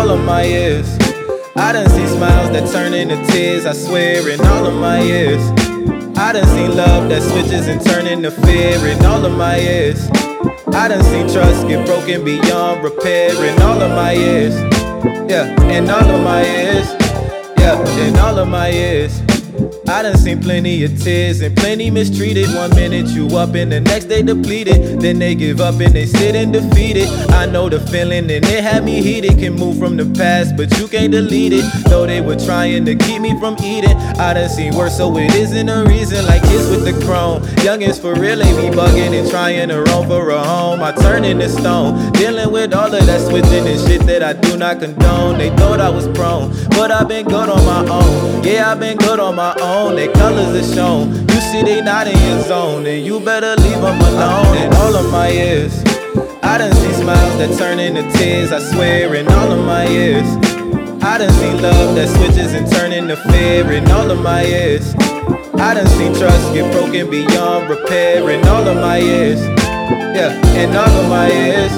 all of my years. I done seen smiles that turn into tears, I swear, in all of my years. I done seen love that switches and turn into fear in all of my years. I done seen trust get broken beyond repair in all of my years. Yeah, in all of my years. Yeah, in all of my years. I done seen plenty of tears and plenty mistreated. One minute you up and the next they depleted. Then they give up and they sit and defeated. I know the feeling and it had me heated. Can move from the past but you can't delete it. Though they were trying to keep me from eating. I done seen worse so it isn't a reason. Like kids with the chrome. Youngins for real they be bugging and trying to roam for a home. I turn into stone. Dealing with all of that switching and shit that I do not condone. They thought I was prone but I've been good on my own. Yeah, I've been good on my own. Their colors are shown. You see they not in your zone, and you better leave them alone. In all of my years, I done seen smiles that turn into tears, I swear, in all of my years. I done seen love that switches and turn into fear in all of my years. I done seen trust get broken beyond repair in all of my years. Yeah, in all of my years.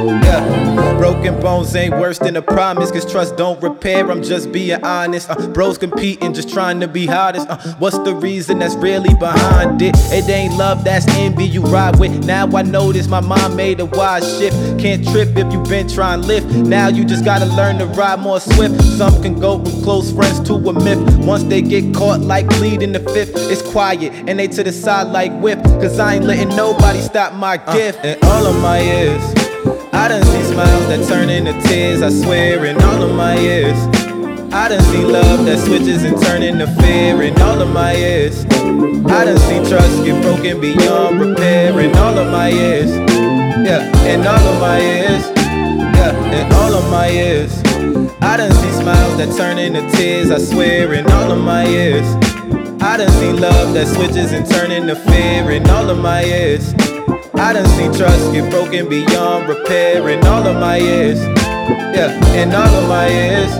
Yeah, broken bones ain't worse than a promise, cause trust don't repair, I'm just being honest. Bros competing, just trying to be hottest. What's the reason that's really behind it? It ain't love, that's envy you ride with. Now I notice my mind made a wide shift. Can't trip if you been trying to lift. Now you just gotta learn to ride more swift. Some can go from close friends to a myth. Once they get caught like pleading the fifth, it's quiet and they to the side like whip. Cause I ain't letting nobody stop my gift. In all of my years, I done seen smiles that turn into tears, I swear, in all of my years. I done seen love that switches and turn into fear in all of my years. I done seen trust get broken beyond repair in all of my years. Yeah, in all of my years. Yeah, in all of my years. I done seen smiles that turn into tears, I swear, in all of my years. I done seen love that switches and turn into fear in all of my years. I done seen trust get broken beyond repair in all of my years. Yeah, in all of my years.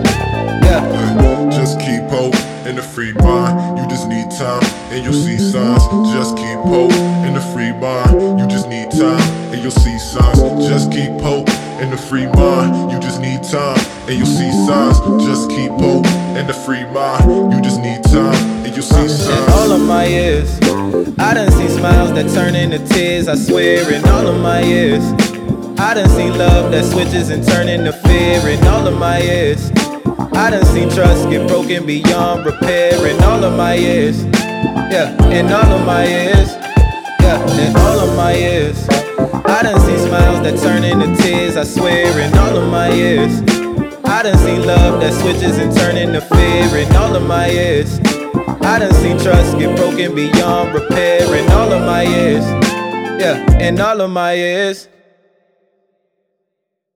Yeah. Just keep hope in the free mind. You just need time and you'll see signs. Just keep hope in the free mind. You just need time and you'll see signs. Just keep hope in the free mind. You just need time and you'll see signs. Just keep hope in the free mind. You just need time and you'll see signs. In all of my years, I done seen smiles that turn into tears, I swear, in all of my years. I done seen love that switches and turn into fear in all of my years. I done seen trust get broken beyond repair in all of my years. Yeah, in all of my years. Yeah, in all of my years. I done seen smiles that turn into tears, I swear, in all of my years. I done seen love that switches and turn into fear in all of my years. I done seen trust get broken beyond repair in all of my years. Yeah, in all of my years.